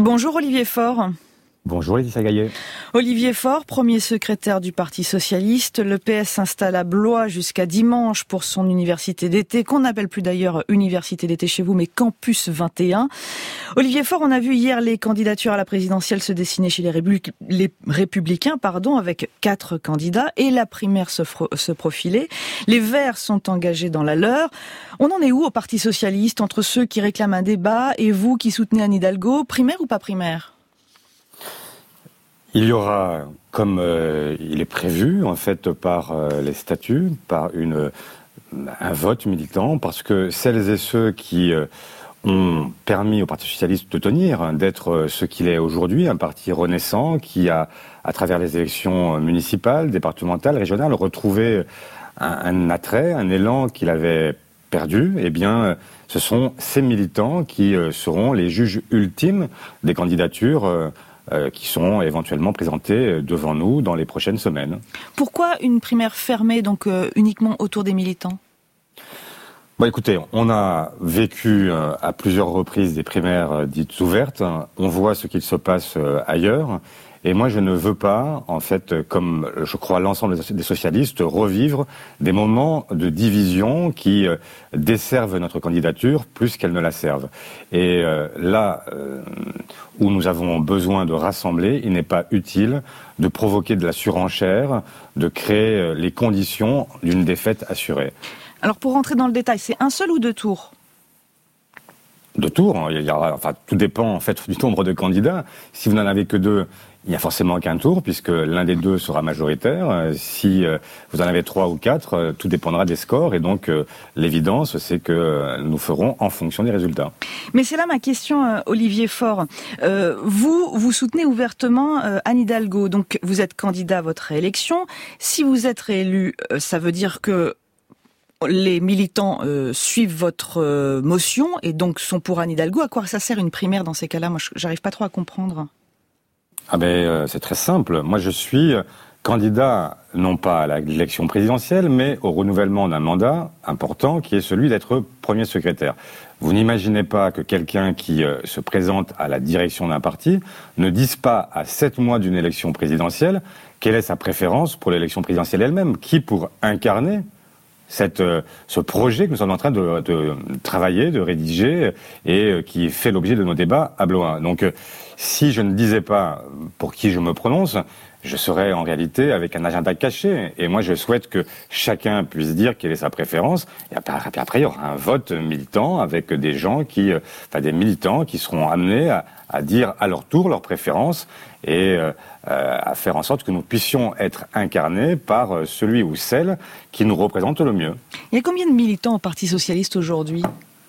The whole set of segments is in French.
Bonjour Olivier Faure. Bonjour Laetitia Gaillet. Olivier Faure, premier secrétaire du Parti Socialiste. Le PS s'installe à Blois jusqu'à dimanche pour son université d'été, qu'on n'appelle plus d'ailleurs université d'été chez vous, mais Campus 21. Olivier Faure, on a vu hier les candidatures à la présidentielle se dessiner chez les Républicains, avec 4 candidats, et la primaire se profiler. Les Verts sont engagés dans la leur. On en est où au Parti Socialiste, entre ceux qui réclament un débat et vous qui soutenez Anne Hidalgo? Primaire ou pas primaire? Il y aura, comme il est prévu, en fait, par les statuts, par un vote militant, parce que celles et ceux qui ont permis au Parti Socialiste de tenir, d'être ce qu'il est aujourd'hui, un parti renaissant, qui a, à travers les élections municipales, départementales, régionales, retrouvé un attrait, un élan qu'il avait perdu, eh bien, ce sont ces militants qui seront les juges ultimes des candidatures qui seront éventuellement présentés devant nous dans les prochaines semaines. Pourquoi une primaire fermée, donc uniquement autour des militants ? Écoutez, on a vécu à plusieurs reprises des primaires dites ouvertes. On voit ce qu'il se passe ailleurs. Et moi, je ne veux pas, en fait, comme je crois l'ensemble des socialistes, revivre des moments de division qui desservent notre candidature plus qu'elles ne la servent. Et là où nous avons besoin de rassembler, il n'est pas utile de provoquer de la surenchère, de créer les conditions d'une défaite assurée. Alors pour rentrer dans le détail, c'est un seul ou 2 tours ? 2 tours, il y aura, tout dépend en fait du nombre de candidats. Si vous n'en avez que 2, il n'y a forcément qu'un tour, puisque l'un des 2 sera majoritaire. Si vous en avez 3 ou 4, tout dépendra des scores. Et donc, l'évidence, c'est que nous ferons en fonction des résultats. Mais c'est là ma question, Olivier Faure. Vous soutenez ouvertement Anne Hidalgo. Donc, vous êtes candidat à votre réélection. Si vous êtes réélu, ça veut dire que les militants suivent votre motion et donc sont pour Anne Hidalgo. À quoi ça sert une primaire dans ces cas-là ? Moi, j'arrive pas trop à comprendre. C'est très simple. Moi, je suis candidat, non pas à l'élection présidentielle, mais au renouvellement d'un mandat important qui est celui d'être premier secrétaire. Vous n'imaginez pas que quelqu'un qui se présente à la direction d'un parti ne dise pas à 7 mois d'une élection présidentielle quelle est sa préférence pour l'élection présidentielle elle-même, qui pour incarner ce projet que nous sommes en train de travailler, de rédiger et qui fait l'objet de nos débats à Blois. Donc, si je ne disais pas pour qui je me prononce, je serais en réalité avec un agenda caché. Et moi, je souhaite que chacun puisse dire quelle est sa préférence. Et après, il y aura un vote militant avec des gens des militants qui seront amenés à dire à leur tour leur préférence et à faire en sorte que nous puissions être incarnés par celui ou celle qui nous représente le mieux. Il y a combien de militants au Parti Socialiste aujourd'hui ?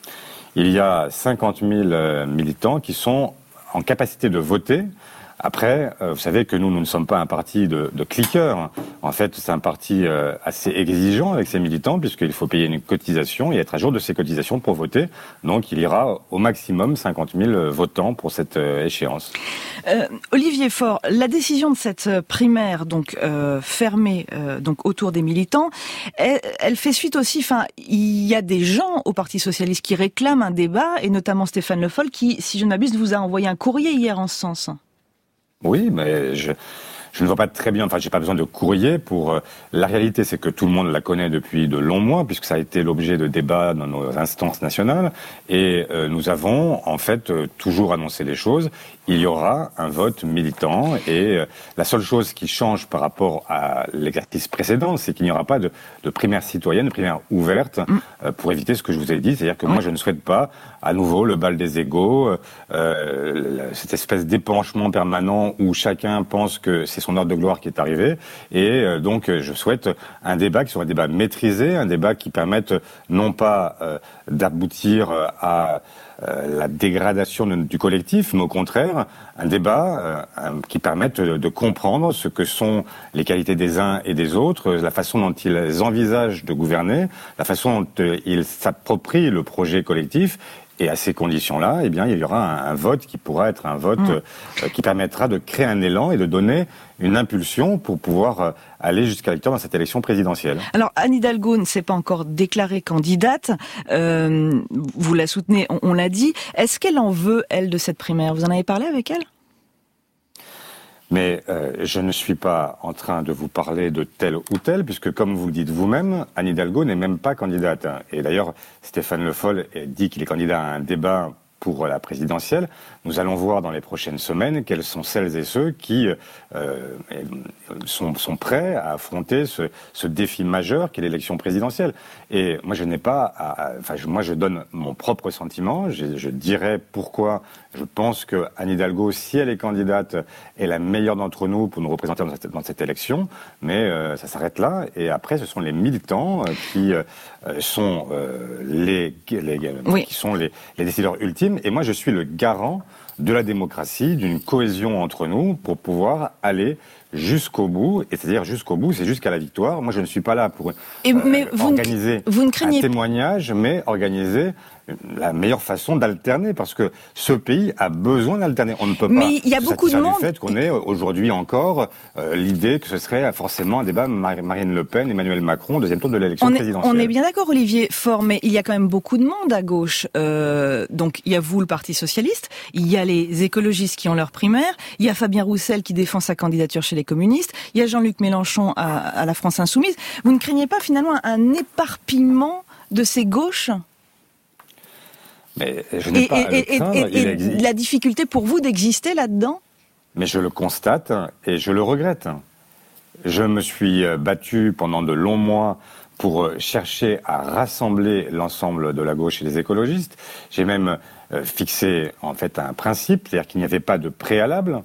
Il y a 50 000 militants qui sont en capacité de voter. Après, vous savez que nous ne sommes pas un parti de cliqueurs. En fait, c'est un parti assez exigeant avec ses militants, puisqu'il faut payer une cotisation et être à jour de ces cotisations pour voter. Donc, il y aura au maximum 50 000 votants pour cette échéance. Olivier Faure, la décision de cette primaire fermée autour des militants, elle fait suite aussi. Il y a des gens au Parti Socialiste qui réclament un débat, et notamment Stéphane Le Foll, qui, si je ne m'abuse, vous a envoyé un courrier hier en ce sens. Oui, mais je ne vois pas très bien, j'ai pas besoin de courrier pour... la réalité, c'est que tout le monde la connaît depuis de longs mois, puisque ça a été l'objet de débats dans nos instances nationales, et nous avons, en fait, toujours annoncé les choses. Il y aura un vote militant, et la seule chose qui change par rapport à l'exercice précédent, c'est qu'il n'y aura pas de primaire citoyenne, de primaire ouverte, pour éviter ce que je vous ai dit, c'est-à-dire que moi, je ne souhaite pas, à nouveau, le bal des égaux, cette espèce d'épanchement permanent où chacun pense que c'est son heure de gloire qui est arrivé. Et donc, je souhaite un débat qui soit un débat maîtrisé, un débat qui permette non pas d'aboutir à la dégradation du collectif, mais au contraire, un débat qui permette de comprendre ce que sont les qualités des uns et des autres, la façon dont ils envisagent de gouverner, la façon dont ils s'approprient le projet collectif, Et à ces conditions-là, eh bien, il y aura un vote qui pourra être un vote qui permettra de créer un élan et de donner une impulsion pour pouvoir aller jusqu'à la victoire dans cette élection présidentielle. Alors, Anne Hidalgo ne s'est pas encore déclarée candidate. Vous la soutenez, on l'a dit. Est-ce qu'elle en veut, elle, de cette primaire? Vous en avez parlé avec elle? Mais je ne suis pas en train de vous parler de tel ou tel, puisque comme vous le dites vous-même, Anne Hidalgo n'est même pas candidate. Et d'ailleurs, Stéphane Le Foll dit qu'il est candidat à un débat pour la présidentielle. Nous allons voir dans les prochaines semaines quels sont celles et ceux qui sont prêts à affronter ce défi majeur qu'est l'élection présidentielle. Et moi, je n'ai pas, moi, je donne mon propre sentiment. Je dirais pourquoi je pense que Anne Hidalgo, si elle est candidate, est la meilleure d'entre nous pour nous représenter dans cette élection. Mais ça s'arrête là. Et après, ce sont les militants qui sont qui sont les décideurs ultimes. Et moi, je suis le garant de la démocratie, d'une cohésion entre nous pour pouvoir aller jusqu'au bout. Et c'est-à-dire jusqu'au bout, c'est jusqu'à la victoire. Moi, je ne suis pas là pour organiser un témoignage, mais organiser la meilleure façon d'alterner, parce que ce pays a besoin d'alterner. On ne peut pas se satisfaire du fait qu'on ait aujourd'hui encore l'idée que ce serait forcément un débat Marine Le Pen, Emmanuel Macron, deuxième tour de l'élection présidentielle. On est bien d'accord, Olivier Faure, mais il y a quand même beaucoup de monde à gauche. Donc il y a vous, le Parti Socialiste, il y a les écologistes qui ont leur primaire, il y a Fabien Roussel qui défend sa candidature chez les communistes, il y a Jean-Luc Mélenchon à la France Insoumise. Vous ne craignez pas finalement un éparpillement de ces gauches ? Mais je n'ai pas à le craindre. Et la difficulté pour vous d'exister là-dedans? Mais je le constate et je le regrette. Je me suis battu pendant de longs mois pour chercher à rassembler l'ensemble de la gauche et des écologistes. J'ai même fixé en fait un principe, c'est-à-dire qu'il n'y avait pas de préalable,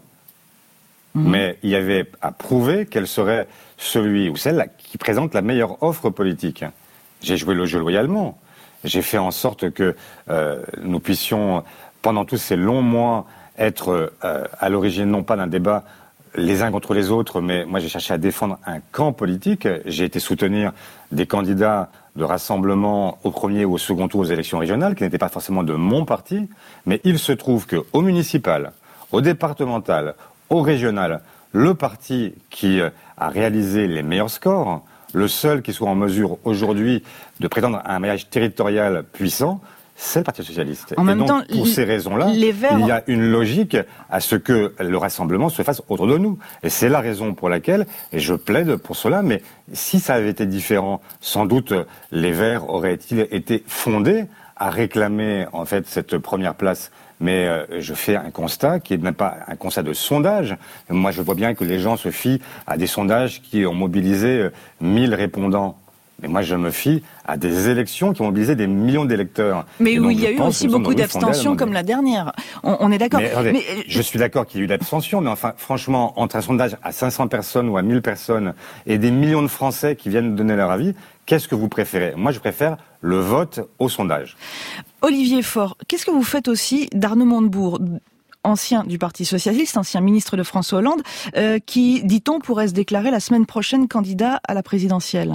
mais il y avait à prouver quel serait celui ou celle qui présente la meilleure offre politique. J'ai joué le jeu loyalement. J'ai fait en sorte que nous puissions, pendant tous ces longs mois, être à l'origine non pas d'un débat les uns contre les autres, mais moi j'ai cherché à défendre un camp politique. J'ai été soutenir des candidats de rassemblement au premier ou au second tour aux élections régionales, qui n'étaient pas forcément de mon parti, mais il se trouve qu'au municipal, au départemental, au régional, le parti qui a réalisé les meilleurs scores, le seul qui soit en mesure aujourd'hui de prétendre à un maillage territorial puissant, c'est le Parti Socialiste. En même temps, pour ces raisons-là, il y a une logique à ce que le rassemblement se fasse autour de nous. Et c'est la raison pour laquelle, et je plaide pour cela, mais si ça avait été différent, sans doute les Verts auraient-ils été fondés à réclamer en fait cette première place. Mais je fais un constat qui n'est même pas un constat de sondage. Moi, je vois bien que les gens se fient à des sondages qui ont mobilisé 1000 répondants. Mais moi, je me fie à des élections qui ont mobilisé des millions d'électeurs. Mais où il y a eu aussi beaucoup d'abstention comme la dernière. On est d'accord. Mais je suis d'accord qu'il y a eu d'abstention, mais enfin, franchement, entre un sondage à 500 personnes ou à 1000 personnes et des millions de Français qui viennent donner leur avis, qu'est-ce que vous préférez? Moi, je préfère le vote au sondage. Olivier Faure, qu'est-ce que vous faites aussi d'Arnaud Montebourg, ancien du Parti Socialiste, ancien ministre de François Hollande, qui, dit-on, pourrait se déclarer la semaine prochaine candidat à la présidentielle?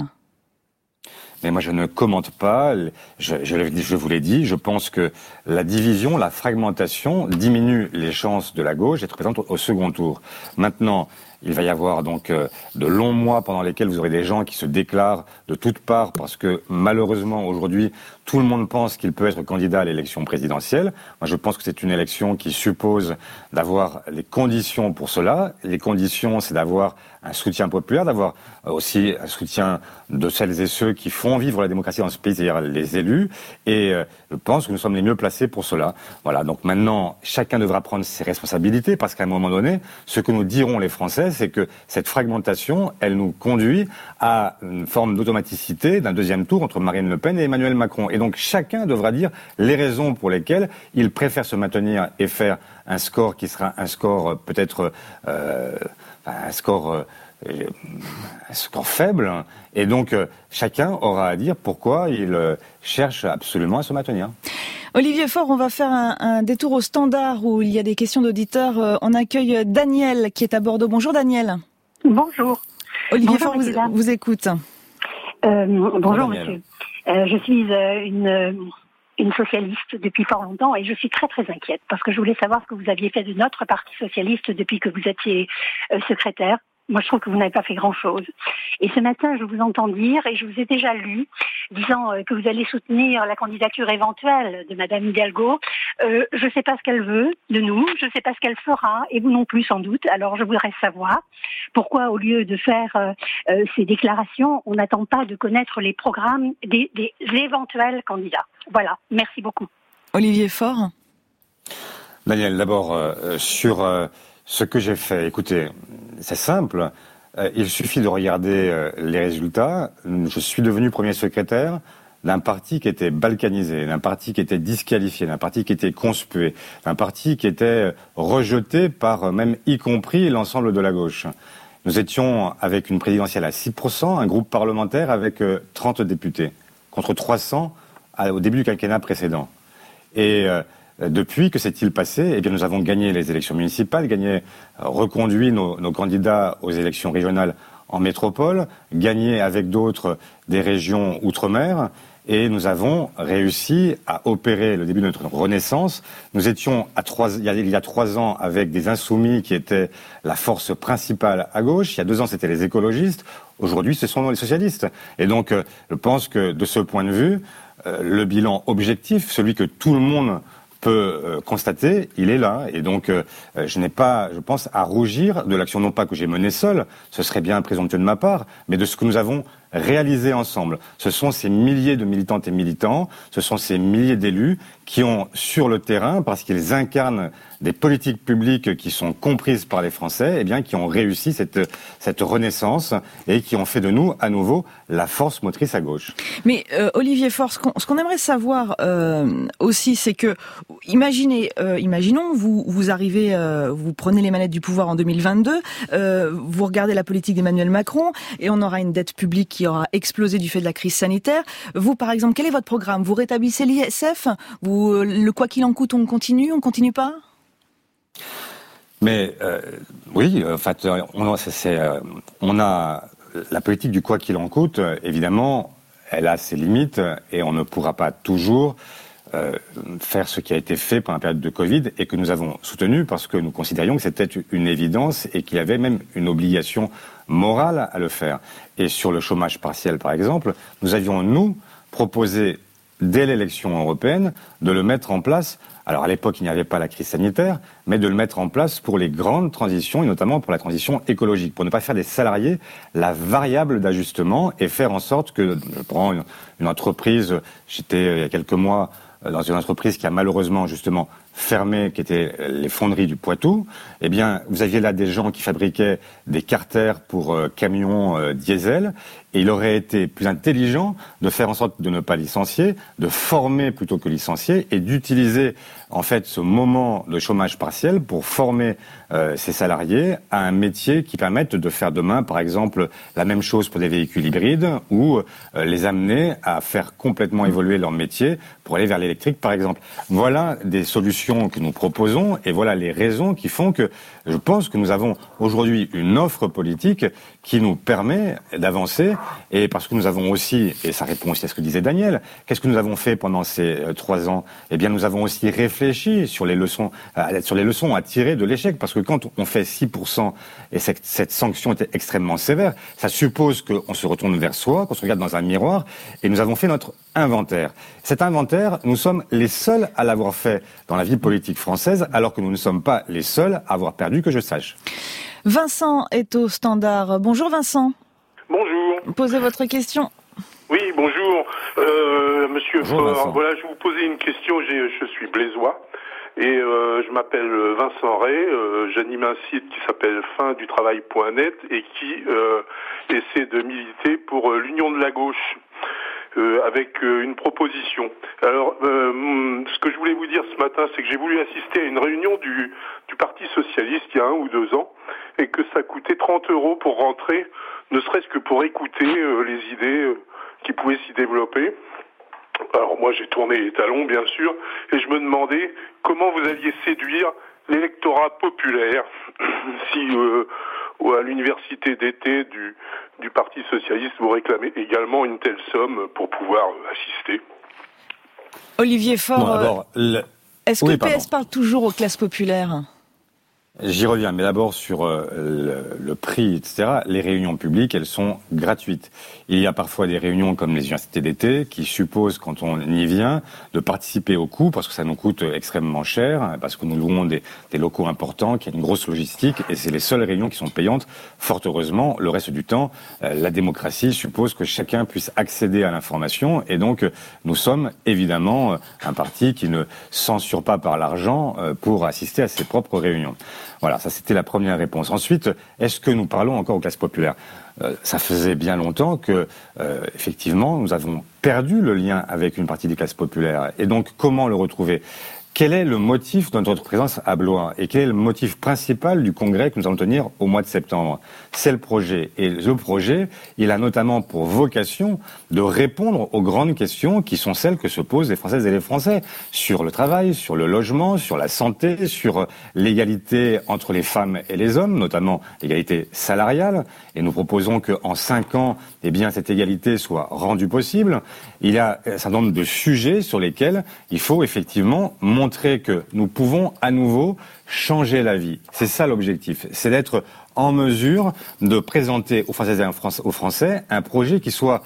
Mais moi, je ne commente pas. Je vous l'ai dit, je pense que la division, la fragmentation diminue les chances de la gauche d'être présente au second tour. Maintenant, il va y avoir donc de longs mois pendant lesquels vous aurez des gens qui se déclarent de toutes parts parce que malheureusement aujourd'hui tout le monde pense qu'il peut être candidat à l'élection présidentielle. Moi je pense que c'est une élection qui suppose d'avoir les conditions pour cela. Les conditions c'est d'avoir un soutien populaire, d'avoir aussi un soutien de celles et ceux qui font vivre la démocratie dans ce pays, c'est-à-dire les élus. Et je pense que nous sommes les mieux placés pour cela. Voilà, donc maintenant chacun devra prendre ses responsabilités parce qu'à un moment donné, ce que nous dirons les Français, c'est que cette fragmentation, elle nous conduit à une forme d'automaticité d'un deuxième tour entre Marine Le Pen et Emmanuel Macron. Et donc chacun devra dire les raisons pour lesquelles il préfère se maintenir et faire un score qui sera un score peut-être un score faible. Et donc chacun aura à dire pourquoi il cherche absolument à se maintenir. Olivier Faure, on va faire un détour au standard où il y a des questions d'auditeurs. On accueille Daniel qui est à Bordeaux. Bonjour Daniel. Bonjour. Olivier Faure vous écoute. Bonjour monsieur. Je suis une socialiste depuis fort longtemps et je suis très très inquiète parce que je voulais savoir ce que vous aviez fait de notre parti socialiste depuis que vous étiez secrétaire. Moi, je trouve que vous n'avez pas fait grand-chose. Et ce matin, je vous entends dire, et je vous ai déjà lu, disant que vous allez soutenir la candidature éventuelle de Madame Hidalgo. Je ne sais pas ce qu'elle veut de nous, je ne sais pas ce qu'elle fera, et vous non plus sans doute. Alors, je voudrais savoir pourquoi, au lieu de faire ces déclarations, on n'attend pas de connaître les programmes des éventuels candidats. Voilà. Merci beaucoup. Olivier Faure. Daniel, d'abord, sur ce que j'ai fait, écoutez, c'est simple. Il suffit de regarder les résultats. Je suis devenu premier secrétaire d'un parti qui était balkanisé, d'un parti qui était disqualifié, d'un parti qui était conspué, d'un parti qui était rejeté par même y compris l'ensemble de la gauche. Nous étions avec une présidentielle à 6%, un groupe parlementaire avec 30 députés, contre 300 au début du quinquennat précédent. Et depuis, que s'est-il passé ? Eh bien, nous avons gagné les élections municipales, reconduit nos candidats aux élections régionales en métropole, gagné avec d'autres des régions outre-mer, et nous avons réussi à opérer le début de notre renaissance. Nous étions il y a 3 ans avec des insoumis qui étaient la force principale à gauche. Il y a 2 ans, c'était les écologistes. Aujourd'hui, ce sont les socialistes. Et donc, je pense que de ce point de vue, le bilan objectif, celui que tout le monde peut constater, il est là. Et donc, je n'ai pas, je pense, à rougir de l'action, non pas que j'ai menée seule, ce serait bien présomptueux de ma part, mais de ce que nous avons réalisé ensemble. Ce sont ces milliers de militantes et militants, ce sont ces milliers d'élus qui ont, sur le terrain, parce qu'ils incarnent des politiques publiques qui sont comprises par les Français, eh bien, qui ont réussi cette renaissance et qui ont fait de nous, à nouveau, la force motrice à gauche. Mais Olivier Faure, ce qu'on aimerait savoir aussi, c'est que, imaginons, vous arrivez, vous prenez les manettes du pouvoir en 2022, vous regardez la politique d'Emmanuel Macron, et on aura une dette publique qui aura explosé du fait de la crise sanitaire. Vous, par exemple, quel est votre programme ? Vous rétablissez l'ISF ? Le quoi qu'il en coûte, on continue pas ? Mais oui, en fait, on a la politique du quoi qu'il en coûte. Évidemment, elle a ses limites et on ne pourra pas toujours faire ce qui a été fait pendant la période de Covid et que nous avons soutenu parce que nous considérions que c'était une évidence et qu'il y avait même une obligation morale à le faire. Et sur le chômage partiel, par exemple, nous avions, nous, proposé dès l'élection européenne de le mettre en place. Alors à l'époque, il n'y avait pas la crise sanitaire, mais de le mettre en place pour les grandes transitions et notamment pour la transition écologique, pour ne pas faire des salariés la variable d'ajustement et faire en sorte que, je prends une entreprise, j'étais il y a quelques mois dans une entreprise qui a malheureusement justement fermé, qui était les fonderies du Poitou, eh bien, vous aviez là des gens qui fabriquaient des carters pour camions diesel, et il aurait été plus intelligent de faire en sorte de ne pas licencier, de former plutôt que licencier, et d'utiliser en fait ce moment de chômage partiel pour former ces salariés à un métier qui permette de faire demain, par exemple, la même chose pour des véhicules hybrides, ou les amener à faire complètement évoluer leur métier pour aller vers l'électrique, par exemple. Voilà des solutions que nous proposons et voilà les raisons qui font que je pense que nous avons aujourd'hui une offre politique qui nous permet d'avancer, et parce que nous avons aussi, et ça répond aussi à ce que disait Daniel, qu'est-ce que nous avons fait pendant ces 3 ans ? Eh bien, nous avons aussi réfléchi sur les leçons à tirer de l'échec, parce que quand on fait 6% et cette sanction était extrêmement sévère, ça suppose qu'on se retourne vers soi, qu'on se regarde dans un miroir, et nous avons fait notre inventaire. Cet inventaire, nous sommes les seuls à l'avoir fait dans la vie politique française, alors que nous ne sommes pas les seuls à avoir perdu, que je sache. Vincent est au standard. Bonjour Vincent. Bonjour. Posez votre question. Oui, bonjour. Monsieur Bonjour, Faure, voilà, je vais vous poser une question. Je suis blésois et je m'appelle Vincent Ray. J'anime un site qui s'appelle findutravail.net et qui essaie de militer pour l'union de la gauche. Avec une proposition. Alors, ce que je voulais vous dire ce matin, c'est que j'ai voulu assister à une réunion du Parti Socialiste il y a 1 ou 2 ans, et que ça coûtait 30 € pour rentrer, ne serait-ce que pour écouter les idées qui pouvaient s'y développer. Alors moi, j'ai tourné les talons, bien sûr, et je me demandais comment vous alliez séduire l'électorat populaire si à l'université d'été du Parti Socialiste vous réclamez également une telle somme pour pouvoir assister. Olivier Faure, est-ce que le PS parle toujours aux classes populaires ? J'y reviens, mais d'abord sur le prix, etc. Les réunions publiques, elles sont gratuites. Il y a parfois des réunions comme les universités d'été qui supposent, quand on y vient, de participer au coût parce que ça nous coûte extrêmement cher, parce que nous louons des locaux importants, qu'il y a une grosse logistique, et c'est les seules réunions qui sont payantes. Fort heureusement, le reste du temps, la démocratie suppose que chacun puisse accéder à l'information, et donc nous sommes évidemment un parti qui ne censure pas par l'argent pour assister à ses propres réunions. Voilà, ça c'était la première réponse. Ensuite, est-ce que nous parlons encore aux classes populaires ? Ça faisait bien longtemps que, effectivement, nous avons perdu le lien avec une partie des classes populaires. Et donc, comment le retrouver ? Quel est le motif de notre présence à Blois ? Et quel est le motif principal du congrès que nous allons tenir au mois de septembre ? C'est le projet. Et le projet, il a notamment pour vocation de répondre aux grandes questions qui sont celles que se posent les Françaises et les Français sur le travail, sur le logement, sur la santé, sur l'égalité entre les femmes et les hommes, notamment l'égalité salariale. Et nous proposons qu'en 5 ans, eh bien, cette égalité soit rendue possible. Il y a un certain nombre de sujets sur lesquels il faut effectivement montrer que nous pouvons à nouveau changer la vie. C'est ça l'objectif, c'est d'être en mesure de présenter aux Françaises et aux Français un projet qui soit,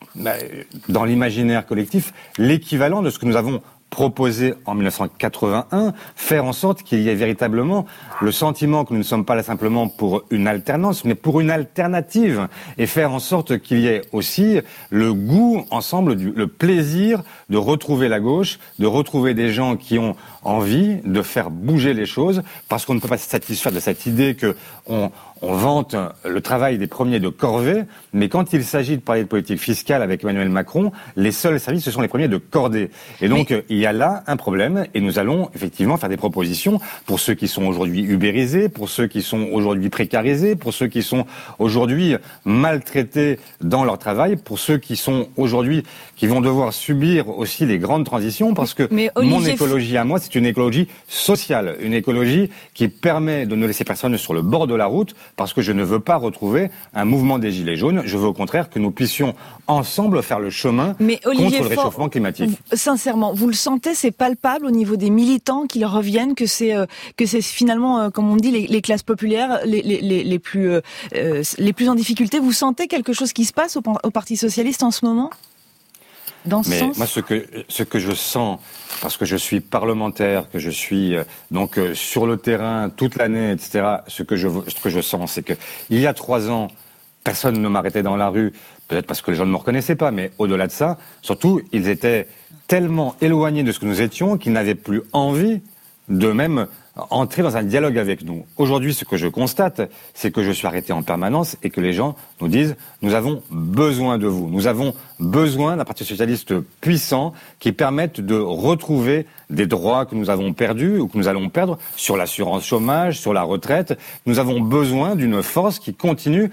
dans l'imaginaire collectif, l'équivalent de ce que nous avons proposé en 1981, faire en sorte qu'il y ait véritablement le sentiment que nous ne sommes pas là simplement pour une alternance, mais pour une alternative, et faire en sorte qu'il y ait aussi le goût ensemble, le plaisir de retrouver la gauche, de retrouver des gens qui ont envie de faire bouger les choses, parce qu'on ne peut pas se satisfaire de cette idée que on vante le travail des premiers de corvée, mais quand il s'agit de parler de politique fiscale avec Emmanuel Macron, les seuls services, ce sont les premiers de cordée. Et donc, il y a là un problème, et nous allons effectivement faire des propositions pour ceux qui sont aujourd'hui ubérisés, pour ceux qui sont aujourd'hui précarisés, pour ceux qui sont aujourd'hui maltraités dans leur travail, pour ceux qui sont aujourd'hui, qui vont devoir subir aussi les grandes transitions, parce que mon écologie à moi, c'est une écologie sociale, une écologie qui permet de ne laisser personne sur le bord de la route, parce que je ne veux pas retrouver un mouvement des Gilets jaunes. Je veux au contraire que nous puissions ensemble faire le chemin contre le réchauffement climatique. Sincèrement, vous le sentez, c'est palpable au niveau des militants qui leur reviennent, que c'est finalement, comme on dit, les classes populaires les plus en difficulté. Vous sentez quelque chose qui se passe au Parti socialiste en ce moment ? Dans ce sens ? Moi, ce que je sens, parce que je suis parlementaire, que je suis donc sur le terrain toute l'année, etc. Ce que je sens, c'est que il y a 3 ans, personne ne m'arrêtait dans la rue, peut-être parce que les gens ne me reconnaissaient pas, mais au-delà de ça, surtout, ils étaient tellement éloignés de ce que nous étions qu'ils n'avaient plus envie de même entrer dans un dialogue avec nous. Aujourd'hui, ce que je constate, c'est que je suis arrêté en permanence et que les gens nous disent « Nous avons besoin de vous. Nous avons besoin d'un Parti socialiste puissant qui permette de retrouver des droits que nous avons perdus ou que nous allons perdre sur l'assurance chômage, sur la retraite. Nous avons besoin d'une force qui continue,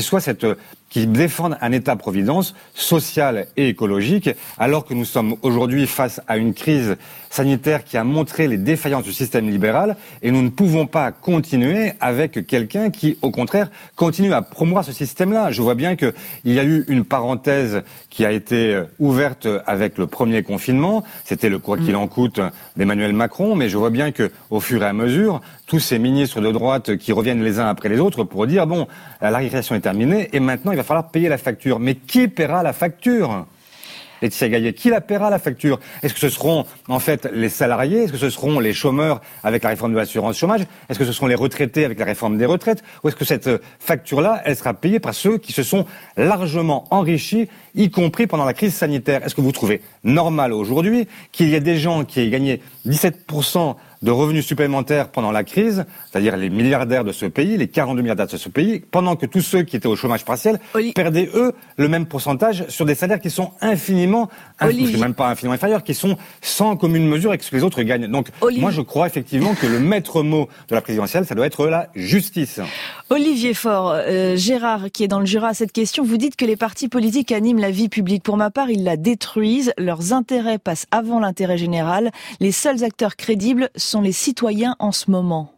qui défende un État-providence social et écologique, alors que nous sommes aujourd'hui face à une crise sanitaire qui a montré les défaillances du système libéral, et nous ne pouvons pas continuer avec quelqu'un qui, au contraire, continue à promouvoir ce système-là. Je vois bien qu'il y a eu une parenthèse qui a été ouverte avec le premier confinement, c'était le quoi qu'il en coûte d'Emmanuel Macron, mais je vois bien que, au fur et à mesure, tous ces ministres de droite qui reviennent les uns après les autres pour dire bon, la récréation est terminée et maintenant il va falloir payer la facture. Mais qui paiera la facture ? Laetitia Gaillet, qui la paiera la facture ? Est-ce que ce seront en fait les salariés ? Est-ce que ce seront les chômeurs avec la réforme de l'assurance chômage ? Est-ce que ce seront les retraités avec la réforme des retraites ? Ou est-ce que cette facture-là, elle sera payée par ceux qui se sont largement enrichis, y compris pendant la crise sanitaire ? Est-ce que vous trouvez normal aujourd'hui qu'il y ait des gens qui aient gagné 17% de revenus supplémentaires pendant la crise, c'est-à-dire les milliardaires de ce pays, les 42 milliardaires de ce pays, pendant que tous ceux qui étaient au chômage partiel perdaient, eux, le même pourcentage sur des salaires qui sont même pas infiniment inférieurs, qui sont sans commune mesure avec ce que les autres gagnent. Donc, moi, je crois effectivement que le maître mot de la présidentielle, ça doit être la justice. Olivier Faure, Gérard, qui est dans le Jura à cette question, vous dites que les partis politiques animent la vie publique. Pour ma part, ils la détruisent. Leurs intérêts passent avant l'intérêt général. Les seuls acteurs crédibles sont les citoyens en ce moment.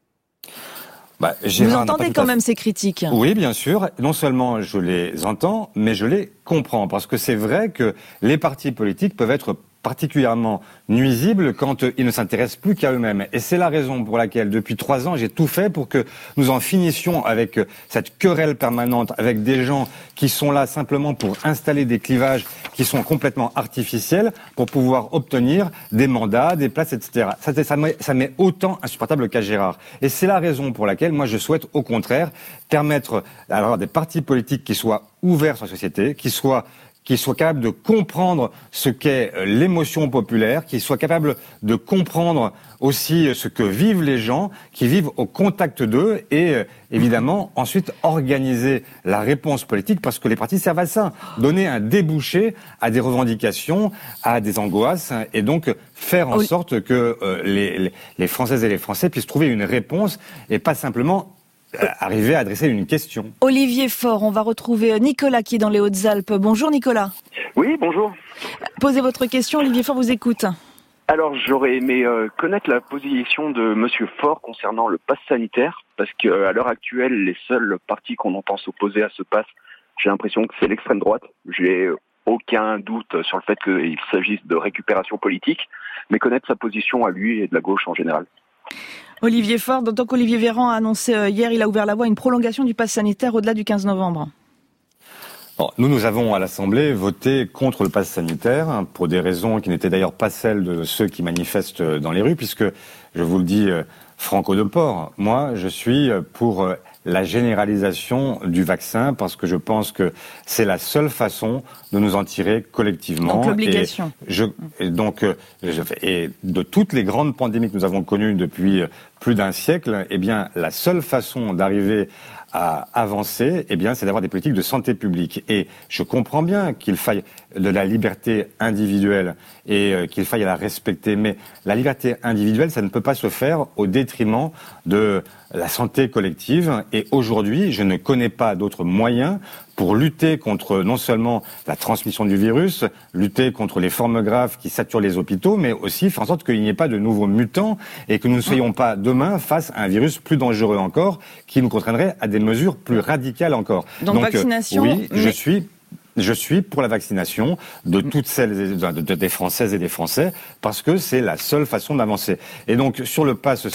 Vous entendez quand même ces critiques ? Oui, bien sûr. Non seulement je les entends, mais je les comprends. Parce que c'est vrai que les partis politiques peuvent être particulièrement nuisibles quand ils ne s'intéressent plus qu'à eux-mêmes. Et c'est la raison pour laquelle, depuis 3 ans, j'ai tout fait pour que nous en finissions avec cette querelle permanente, avec des gens qui sont là simplement pour installer des clivages qui sont complètement artificiels, pour pouvoir obtenir des mandats, des places, etc. Ça m'est autant insupportable qu'à Gérard. Et c'est la raison pour laquelle, moi, je souhaite, au contraire, permettre d'avoir des partis politiques qui soient ouverts sur la société, qui soient capables de comprendre ce qu'est l'émotion populaire, qui soient capables de comprendre aussi ce que vivent les gens, qui vivent au contact d'eux et évidemment ensuite organiser la réponse politique parce que les partis servent à ça, donner un débouché à des revendications, à des angoisses et donc faire en sorte que les Françaises et les Français puissent trouver une réponse et pas simplement arriver à adresser une question. Olivier Faure, on va retrouver Nicolas qui est dans les Hautes-Alpes. Bonjour Nicolas. Oui, bonjour. Posez votre question, Olivier Faure vous écoute. Alors j'aurais aimé connaître la position de Monsieur Faure concernant le pass sanitaire, parce qu'à l'heure actuelle, les seuls partis qu'on entend s'opposer à ce pass, j'ai l'impression que c'est l'extrême droite. J'ai aucun doute sur le fait qu'il s'agisse de récupération politique, mais connaître sa position à lui et de la gauche en général. Olivier Faure, d'autant qu'Olivier Véran a annoncé hier, il a ouvert la voie à une prolongation du pass sanitaire au-delà du 15 novembre. Bon, nous avons à l'Assemblée voté contre le pass sanitaire pour des raisons qui n'étaient d'ailleurs pas celles de ceux qui manifestent dans les rues, puisque, je vous le dis franco de port, moi je suis pour la généralisation du vaccin parce que je pense que c'est la seule façon de nous en tirer collectivement. Donc l'obligation. Et de toutes les grandes pandémies que nous avons connues depuis plus d'un siècle, eh bien la seule façon d'arriver à avancer, eh bien, c'est d'avoir des politiques de santé publique. Et je comprends bien qu'il faille de la liberté individuelle et qu'il faille la respecter. Mais la liberté individuelle, ça ne peut pas se faire au détriment de la santé collective. Et aujourd'hui, je ne connais pas d'autres moyens pour lutter contre non seulement la transmission du virus, lutter contre les formes graves qui saturent les hôpitaux, mais aussi faire en sorte qu'il n'y ait pas de nouveaux mutants et que nous ne soyons pas demain face à un virus plus dangereux encore, qui nous contraindrait à des mesures plus radicales encore. Donc vaccination. Oui, je suis pour la vaccination de toutes celles des Françaises et des Français parce que c'est la seule façon d'avancer. Et donc sur le pass,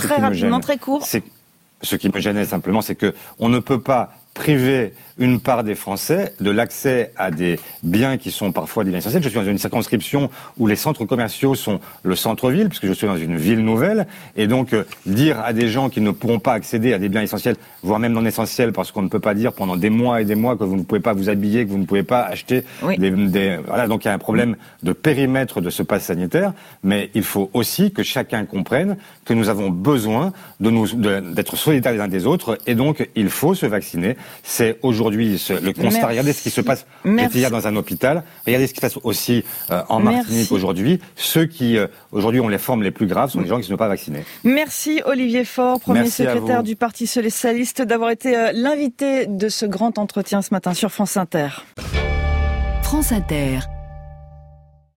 ce qui me gênait simplement, c'est que on ne peut pas priver une part des Français de l'accès à des biens qui sont parfois des biens essentiels. Je suis dans une circonscription où les centres commerciaux sont le centre-ville, puisque je suis dans une ville nouvelle, et donc dire à des gens qui ne pourront pas accéder à des biens essentiels, voire même non essentiels, parce qu'on ne peut pas dire pendant des mois et des mois que vous ne pouvez pas vous habiller, que vous ne pouvez pas acheter voilà, donc il y a un problème de périmètre de ce pass sanitaire, mais il faut aussi que chacun comprenne que nous avons besoin d'être solidaires les uns des autres, et donc il faut se vacciner. C'est aujourd'hui le constat. Regardez ce qui se passe. J'étais hier dans un hôpital. Regardez ce qui se passe aussi en Martinique aujourd'hui. Ceux qui aujourd'hui ont les formes les plus graves sont les gens qui ne sont pas vaccinés. Merci Olivier Faure, premier secrétaire du Parti socialiste, d'avoir été l'invité de ce grand entretien ce matin sur France Inter. France Inter.